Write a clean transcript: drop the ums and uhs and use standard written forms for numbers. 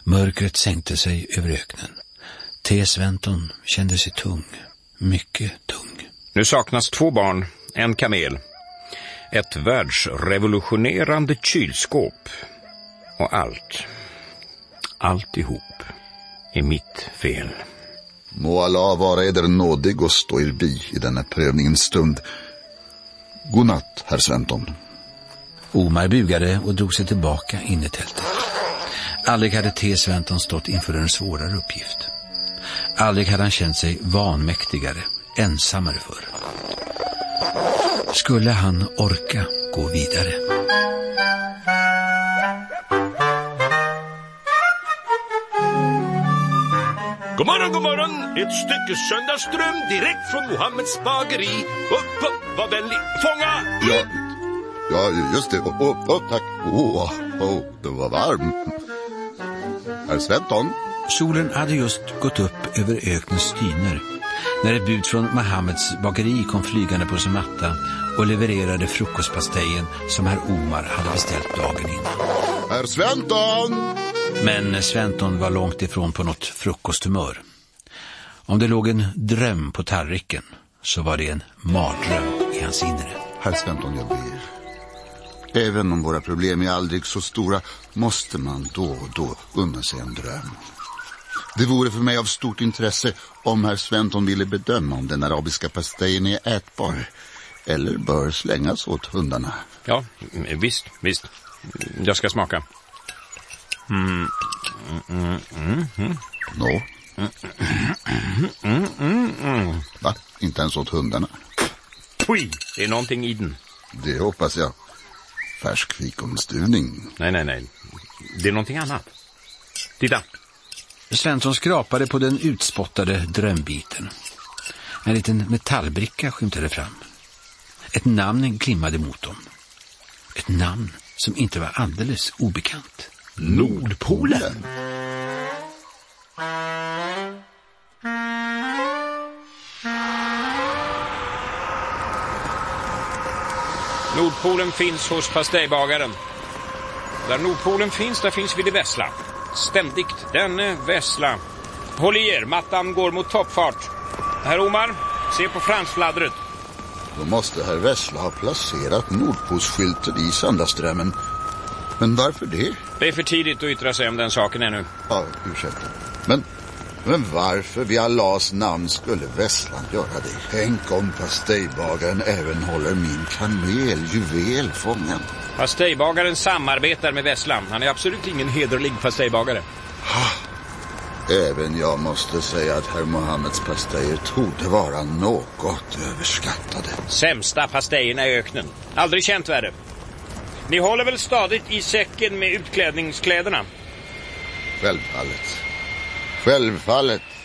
Mörkret sänkte sig över öknen. T. Sventon kände sig tung, mycket tung. Nu saknas 2 barn, en kamel, ett världsrevolutionerande kylskåp och alltihop är mitt fel. Må Allah vara eder nådig och stå er bi i denna prövningens stund. Godnatt, herr Sventon. Omar bugade och drog sig tillbaka in i tältet. Aldrig hade T. Sventon stått inför en svårare uppgift. Aldrig hade han känt sig vanmäktigare, ensammare för. Skulle han orka gå vidare? God morgon, ett stycke söndagsström direkt från Mohammeds bageri. Var vänlig, fånga! Ja, just det. Tack. Det var varmt. Herr Sventon? Solen hade just gått upp över öknens dyner när ett bud från Mohammeds bageri kom flygande på sin matta och levererade frukostpastejen som herr Omar hade beställt dagen innan. Herr Sventon! Men Sventon var långt ifrån på något frukosthumör. Om det låg en dröm på tallriken så var det en mardröm i hans inre. Herr Sventon, jag ber. Även om våra problem är aldrig så stora måste man då och då unna sig en dröm. Det vore för mig av stort intresse om herr Sventon ville bedöma om den arabiska pastejen är ätbar eller bör slängas åt hundarna. Ja, visst. Jag ska smaka. Nå? Va? Inte ens åt hundarna? Pui, det är någonting i den. Det hoppas jag. Färsk fikonstuvning. Nej. Det är någonting annat. Titta. Sventon skrapade på den utspottade drömbiten. En liten metallbricka skymtade fram. Ett namn glimmade mot dem. Ett namn som inte var alldeles obekant. Nordpolen. Nordpolen finns hos pastejbagaren. Där Nordpolen finns, där finns vi det vässla. Ständigt, den vässla. Håll i er, mattan går mot toppfart. Herr Omar, se på fransfladdret. Då måste herr Vessla ha placerat Nordpolsskylten i söndagsströmmen. Men varför det? Det är för tidigt att yttra sig om den saken ännu. Ja, ursäkta. Men varför vid Allahs namn skulle Vesslan göra det? Tänk om pastejbagaren även håller min juvel fången. Pastejbagaren samarbetar med Vesslan. Han är absolut ingen hederlig pastejbagare. Även jag måste säga att herr Mohammeds pastejer torde vara något överskattade. Sämsta pastejerna i öknen. Aldrig känt värre. Ni håller väl stadigt i säcken med utklädningskläderna? Självfallet.